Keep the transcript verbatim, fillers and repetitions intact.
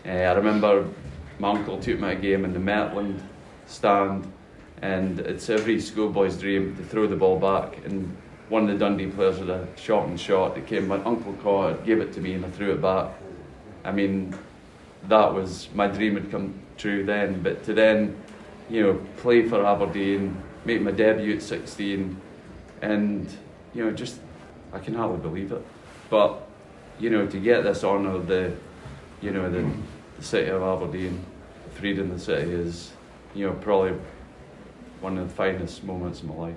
Uh, I remember my uncle took me to a game in the Metland stand, and it's every schoolboy's dream to throw the ball back, and one of the Dundee players had a shot and shot. It came, my uncle caught it, gave it to me, and I threw it back. I mean, that was, my dream had come true then, but to then, you know, play for Aberdeen, make my debut at sixteen, and, you know, just, I can hardly believe it. But, you know, to get this honour of the, you know, the, the city of Aberdeen, freedom of the city is, you know, probably one of the finest moments in my life.